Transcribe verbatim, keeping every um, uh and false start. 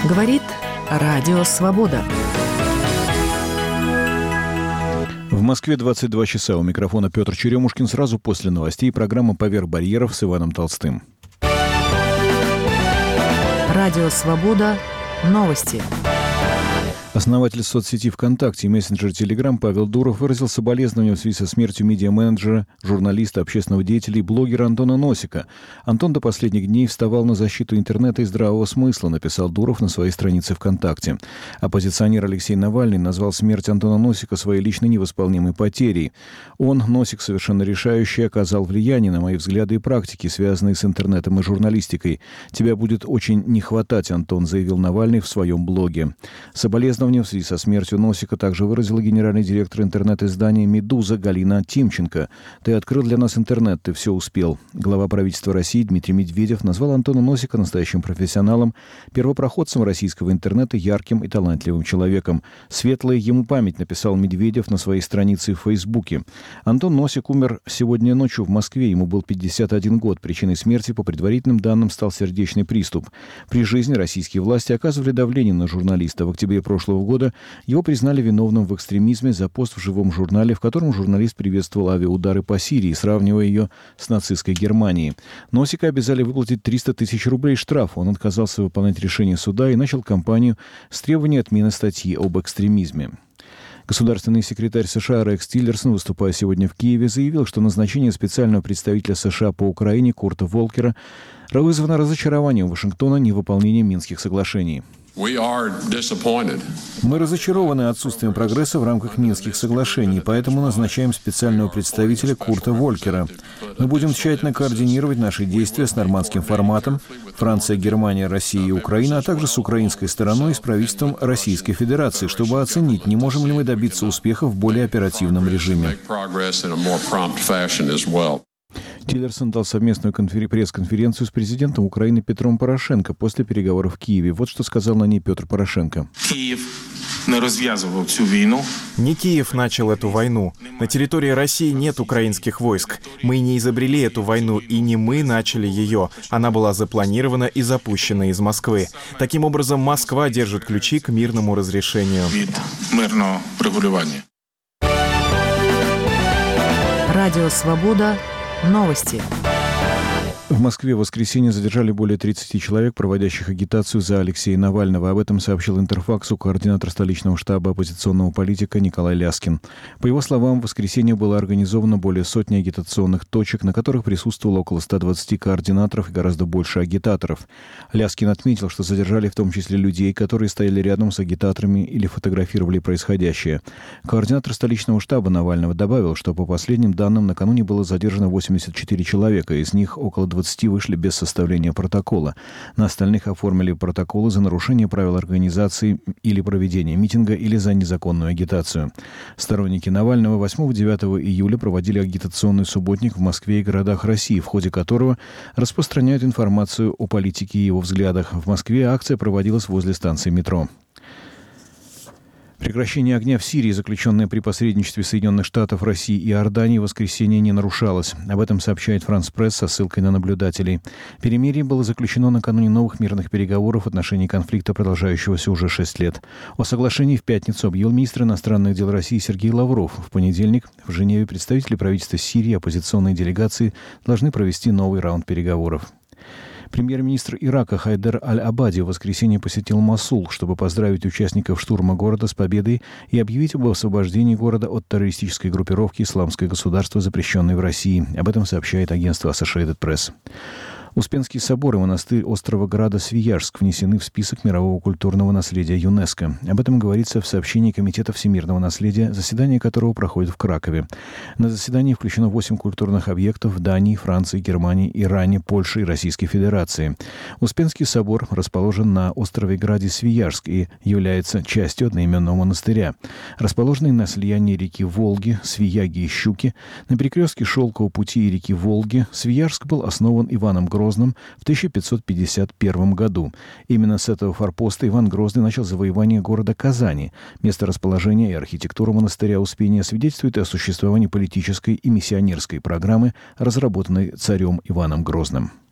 Говорит Радио Свобода. В Москве двадцать два часа. У микрофона Петр Черемушкин. Сразу после новостей программа «Поверх барьеров» с Иваном Толстым. Радио Свобода. Новости. Основатель соцсети ВКонтакте и мессенджера Телеграм Павел Дуров выразил соболезнования в связи со смертью медиа-менеджера, журналиста, общественного деятеля и блогера Антона Носика. Антон до последних дней вставал на защиту интернета и здравого смысла, написал Дуров на своей странице ВКонтакте. Оппозиционер Алексей Навальный назвал смерть Антона Носика своей личной невосполнимой потерей. Он, Носик, совершенно решающий, оказал влияние на мои взгляды и практики, связанные с интернетом и журналистикой. «Тебя будет очень не хватать», Антон заявил Навальный в своем блоге. Соболезнования в связи со смертью Носика также выразила генеральный директор интернет-издания «Медуза» Галина Тимченко. «Ты открыл для нас интернет, ты все успел». Глава правительства России Дмитрий Медведев назвал Антона Носика настоящим профессионалом, первопроходцем российского интернета, ярким и талантливым человеком. «Светлая ему память», написал Медведев на своей странице в Фейсбуке. Антон Носик умер сегодня ночью в Москве. Ему был пятьдесят один год. Причиной смерти, по предварительным данным, стал сердечный приступ. При жизни российские власти оказывали давление на журналиста. В октябре прошлого года его признали виновным в экстремизме за пост в живом журнале, в котором журналист приветствовал авиаудары по Сирии, сравнивая ее с нацистской Германией. Носика обязали выплатить триста тысяч рублей штрафа. Он отказался выполнять решение суда и начал кампанию с требованием отмены статьи об экстремизме. Государственный секретарь США Рекс Тиллерсон, выступая сегодня в Киеве, заявил, что назначение специального представителя США по Украине Курта Волкера вызвано разочарованием Вашингтона невыполнением Минских соглашений. Мы разочарованы отсутствием прогресса в рамках Минских соглашений, поэтому назначаем специального представителя Курта Волкера. Мы будем тщательно координировать наши действия с нормандским форматом Франция, Германия, Россия и Украина, а также с украинской стороной и с правительством Российской Федерации, чтобы оценить, не можем ли мы добиться успеха в более оперативном режиме. Тиллерсон дал совместную конфер... пресс-конференцию с президентом Украины Петром Порошенко после переговоров в Киеве. Вот что сказал на ней Петр Порошенко. Киев не развязывал всю войну. Не Киев начал эту войну. На территории России нет украинских войск. Мы не изобрели эту войну, и не мы начали ее. Она была запланирована и запущена из Москвы. Таким образом, Москва держит ключи к мирному разрешению. Від мирного регулювання. Радио Свобода. Новости. В Москве в воскресенье задержали более тридцати человек, проводящих агитацию за Алексея Навального. Об этом сообщил Интерфаксу координатор столичного штаба оппозиционного политика Николай Ляскин. По его словам, в воскресенье было организовано более сотни агитационных точек, на которых присутствовало около ста двадцати координаторов и гораздо больше агитаторов. Ляскин отметил, что задержали в том числе людей, которые стояли рядом с агитаторами или фотографировали происходящее. Координатор столичного штаба Навального добавил, что по последним данным накануне было задержано восемьдесят четыре человека, из них около двадцати вышли без составления протокола. На остальных оформили протоколы за нарушение правил организации или проведения митинга или за незаконную агитацию. Сторонники Навального восьмого-девятого июля проводили агитационный субботник в Москве и городах России, в ходе которого распространяют информацию о политике и его взглядах. В Москве акция проводилась возле станции метро. Прекращение огня в Сирии, заключенное при посредничестве Соединенных Штатов, России и Иордании, в воскресенье не нарушалось. Об этом сообщает Франс Пресс со ссылкой на наблюдателей. Перемирие было заключено накануне новых мирных переговоров в отношении конфликта, продолжающегося уже шесть лет. О соглашении в пятницу объявил министр иностранных дел России Сергей Лавров. В понедельник в Женеве представители правительства Сирии и оппозиционные делегации должны провести новый раунд переговоров. Премьер-министр Ирака Хайдер Аль-Абади в воскресенье посетил Мосул, чтобы поздравить участников штурма города с победой и объявить об освобождении города от террористической группировки «Исламское государство», запрещенной в России. Об этом сообщает агентство Associated Press. Успенский собор и монастырь острова Града Свияжск внесены в список мирового культурного наследия ЮНЕСКО. Об этом говорится в сообщении Комитета всемирного наследия, заседание которого проходит в Кракове. На заседании включено восемь культурных объектов в Дании, Франции, Германии, Иране, Польше и Российской Федерации. Успенский собор расположен на острове Граде Свияжск и является частью одноименного монастыря. Расположенный на слиянии реки Волги, Свияги и Щуки, на перекрестке Шелкового пути и реки Волги, Свияжск был основан Иваном Грозным в тысяча пятьсот пятьдесят первом году. Именно с этого форпоста Иван Грозный начал завоевание города Казани. Место расположения и архитектура монастыря Успения свидетельствует о существовании политической и миссионерской программы, разработанной царем Иваном Грозным.